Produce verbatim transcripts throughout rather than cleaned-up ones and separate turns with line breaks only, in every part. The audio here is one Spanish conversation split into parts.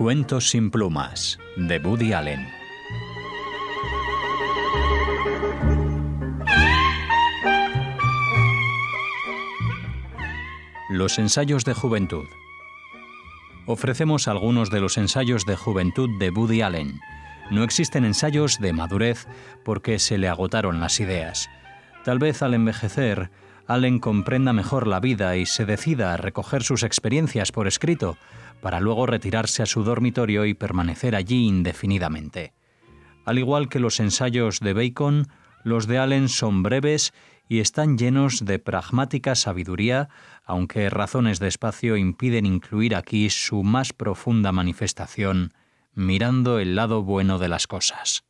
Cuentos sin plumas, de Woody Allen. Los ensayos de juventud. Ofrecemos algunos de los ensayos de juventud de Woody Allen. No existen ensayos de madurez porque se le agotaron las ideas. Tal vez al envejecer, Allen comprenda mejor la vida y se decida a recoger sus experiencias por escrito, para luego retirarse a su dormitorio y permanecer allí indefinidamente. Al igual que los ensayos de Bacon, los de Allen son breves y están llenos de pragmática sabiduría, aunque razones de espacio impiden incluir aquí su más profunda manifestación, mirando el lado bueno de las cosas.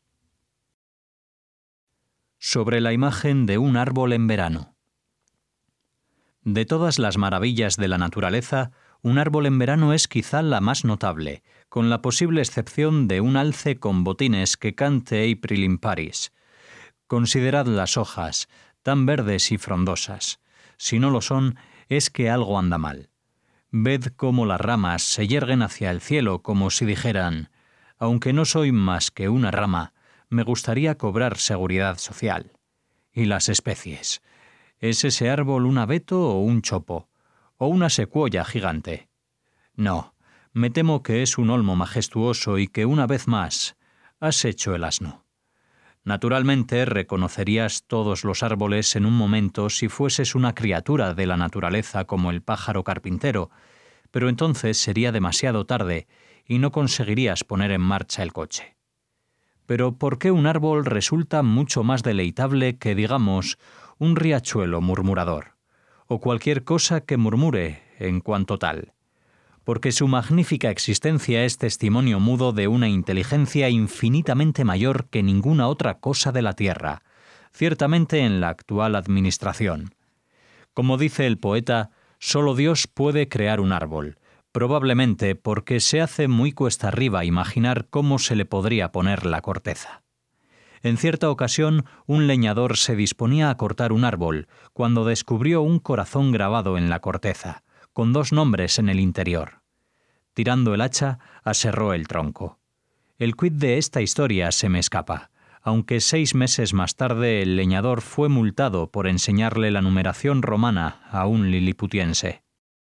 Sobre la imagen de un árbol en verano. De todas las maravillas de la naturaleza, un árbol en verano es quizá la más notable, con la posible excepción de un alce con botines que cante April in Paris. Considerad las hojas, tan verdes y frondosas. Si no lo son, es que algo anda mal. Ved cómo las ramas se yerguen hacia el cielo como si dijeran: aunque no soy más que una rama, me gustaría cobrar seguridad social. Y las especies. ¿Es ese árbol un abeto o un chopo? ¿O una secuoya gigante? No, me temo que es un olmo majestuoso y que una vez más has hecho el asno. Naturalmente reconocerías todos los árboles en un momento si fueses una criatura de la naturaleza como el pájaro carpintero, pero entonces sería demasiado tarde y no conseguirías poner en marcha el coche. Pero ¿por qué un árbol resulta mucho más deleitable que, digamos, un riachuelo murmurador, o cualquier cosa que murmure en cuanto tal? Porque su magnífica existencia es testimonio mudo de una inteligencia infinitamente mayor que ninguna otra cosa de la tierra, ciertamente en la actual administración. Como dice el poeta, solo Dios puede crear un árbol, probablemente porque se hace muy cuesta arriba imaginar cómo se le podría poner la corteza. En cierta ocasión, un leñador se disponía a cortar un árbol cuando descubrió un corazón grabado en la corteza, con dos nombres en el interior. Tirando el hacha, aserró el tronco. El quid de esta historia se me escapa, aunque seis meses más tarde el leñador fue multado por enseñarle la numeración romana a un liliputiense.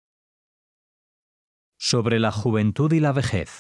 Sobre la juventud y la vejez.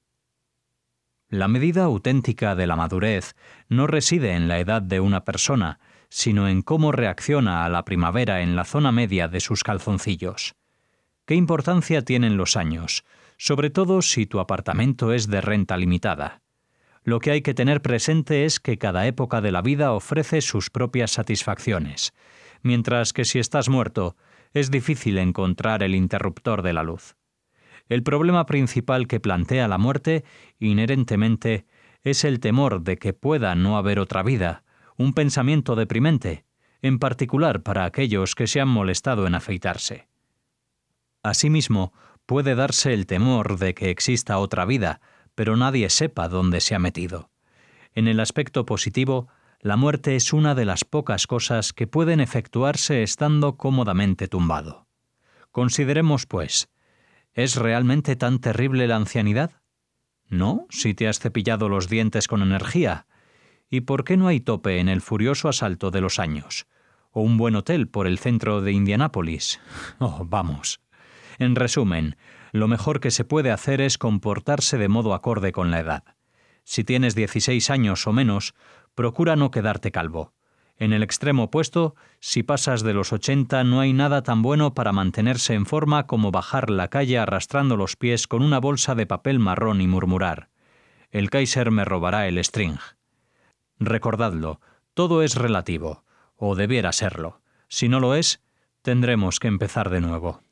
La medida auténtica de la madurez no reside en la edad de una persona, sino en cómo reacciona a la primavera en la zona media de sus calzoncillos. ¿Qué importancia tienen los años, sobre todo si tu apartamento es de renta limitada? Lo que hay que tener presente es que cada época de la vida ofrece sus propias satisfacciones, mientras que si estás muerto, es difícil encontrar el interruptor de la luz. El problema principal que plantea la muerte, inherentemente, es el temor de que pueda no haber otra vida, un pensamiento deprimente, en particular para aquellos que se han molestado en afeitarse. Asimismo, puede darse el temor de que exista otra vida, pero nadie sepa dónde se ha metido. En el aspecto positivo, la muerte es una de las pocas cosas que pueden efectuarse estando cómodamente tumbado. Consideremos, pues, ¿es realmente tan terrible la ancianidad? No, si te has cepillado los dientes con energía. ¿Y por qué no hay tope en el furioso asalto de los años? ¿O un buen hotel por el centro de Indianápolis? Oh, vamos. En resumen, lo mejor que se puede hacer es comportarse de modo acorde con la edad. Si tienes dieciséis años o menos, procura no quedarte calvo. En el extremo opuesto, si pasas de los ochenta, no hay nada tan bueno para mantenerse en forma como bajar la calle arrastrando los pies con una bolsa de papel marrón y murmurar: «El Kaiser me robará el string». Recordadlo, todo es relativo, o debiera serlo. Si no lo es, tendremos que empezar de nuevo.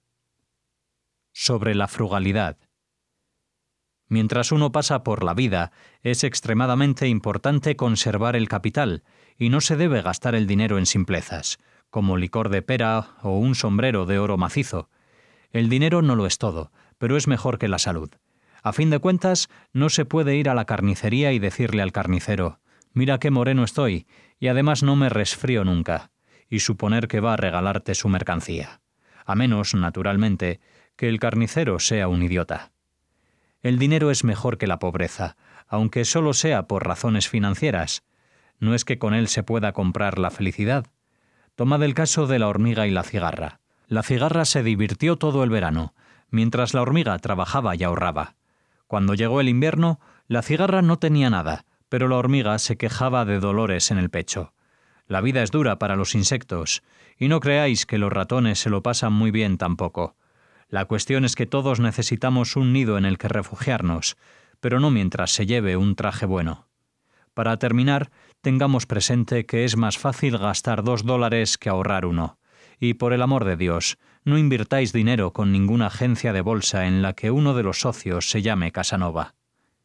Sobre la frugalidad. Mientras uno pasa por la vida, es extremadamente importante conservar el capital, y no se debe gastar el dinero en simplezas, como licor de pera o un sombrero de oro macizo. El dinero no lo es todo, pero es mejor que la salud. A fin de cuentas, no se puede ir a la carnicería y decirle al carnicero: «Mira qué moreno estoy, y además no me resfrío nunca», y suponer que va a regalarte su mercancía. A menos, naturalmente, que el carnicero sea un idiota. El dinero es mejor que la pobreza, aunque solo sea por razones financieras. No es que con él se pueda comprar la felicidad. Tomad el caso de la hormiga y la cigarra. La cigarra se divirtió todo el verano, mientras la hormiga trabajaba y ahorraba. Cuando llegó el invierno, la cigarra no tenía nada, pero la hormiga se quejaba de dolores en el pecho. La vida es dura para los insectos, y no creáis que los ratones se lo pasan muy bien tampoco. La cuestión es que todos necesitamos un nido en el que refugiarnos, pero no mientras se lleve un traje bueno. Para terminar, tengamos presente que es más fácil gastar dos dólares que ahorrar uno. Y por el amor de Dios, no invirtáis dinero con ninguna agencia de bolsa en la que uno de los socios se llame Casanova.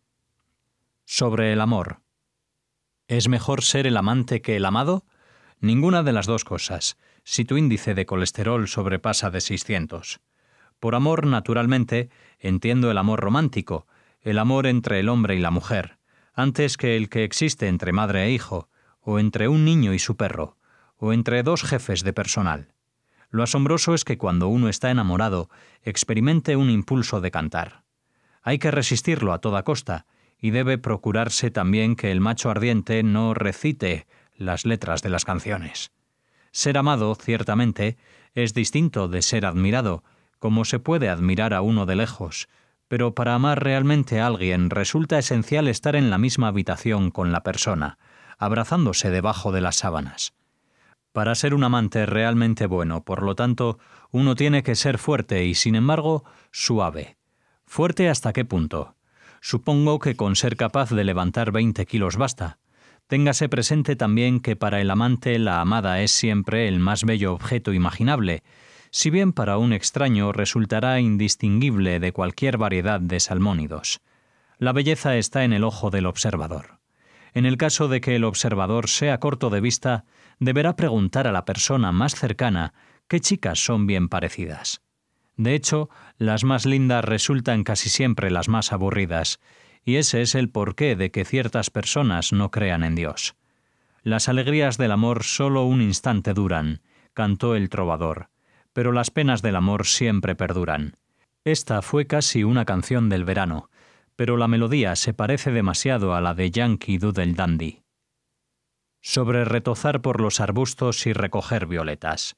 Sobre el amor. ¿Es mejor ser el amante que el amado? Ninguna de las dos cosas, si tu índice de colesterol sobrepasa de seiscientos. Por amor, naturalmente, entiendo el amor romántico, el amor entre el hombre y la mujer, antes que el que existe entre madre e hijo, o entre un niño y su perro, o entre dos jefes de personal. Lo asombroso es que cuando uno está enamorado, experimente un impulso de cantar. Hay que resistirlo a toda costa, y debe procurarse también que el macho ardiente no recite las letras de las canciones. Ser amado, ciertamente, es distinto de ser admirado, como se puede admirar a uno de lejos, pero para amar realmente a alguien resulta esencial estar en la misma habitación con la persona, abrazándose debajo de las sábanas. Para ser un amante realmente bueno, por lo tanto, uno tiene que ser fuerte y, sin embargo, suave. ¿Fuerte hasta qué punto? Supongo que con ser capaz de levantar veinte kilos basta. Téngase presente también que para el amante la amada es siempre el más bello objeto imaginable, si bien para un extraño resultará indistinguible de cualquier variedad de salmónidos. La belleza está en el ojo del observador. En el caso de que el observador sea corto de vista, deberá preguntar a la persona más cercana qué chicas son bien parecidas. De hecho, las más lindas resultan casi siempre las más aburridas, y ese es el porqué de que ciertas personas no crean en Dios. Las alegrías del amor solo un instante duran, cantó el trovador, pero las penas del amor siempre perduran. Esta fue casi una canción del verano, pero la melodía se parece demasiado a la de Yankee Doodle Dandy. Sobre retozar por los arbustos y recoger violetas.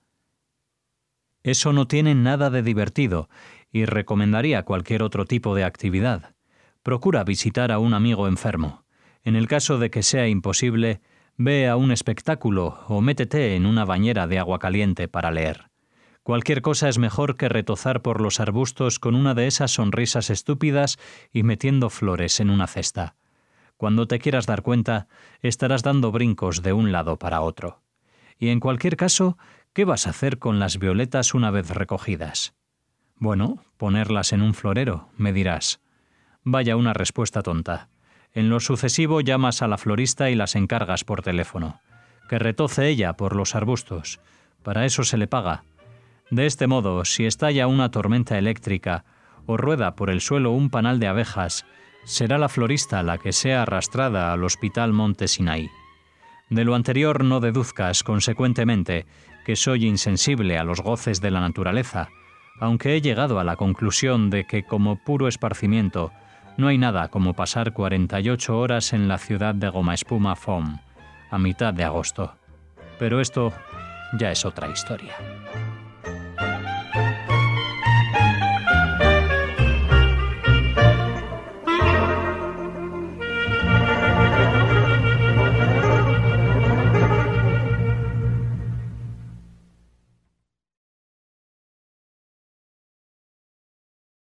Eso no tiene nada de divertido y recomendaría cualquier otro tipo de actividad. Procura visitar a un amigo enfermo. En el caso de que sea imposible, ve a un espectáculo o métete en una bañera de agua caliente para leer. Cualquier cosa es mejor que retozar por los arbustos con una de esas sonrisas estúpidas y metiendo flores en una cesta. Cuando te quieras dar cuenta, estarás dando brincos de un lado para otro. Y en cualquier caso, ¿qué vas a hacer con las violetas una vez recogidas? Bueno, ponerlas en un florero, me dirás. Vaya una respuesta tonta. En lo sucesivo llamas a la florista y las encargas por teléfono. Que retoce ella por los arbustos. Para eso se le paga. De este modo, si estalla una tormenta eléctrica o rueda por el suelo un panal de abejas, será la florista la que sea arrastrada al Hospital Monte Sinaí. De lo anterior no deduzcas, consecuentemente, que soy insensible a los goces de la naturaleza, aunque he llegado a la conclusión de que, como puro esparcimiento, no hay nada como pasar cuarenta y ocho horas en la ciudad de goma espuma Foam, a mitad de agosto. Pero esto ya es otra historia.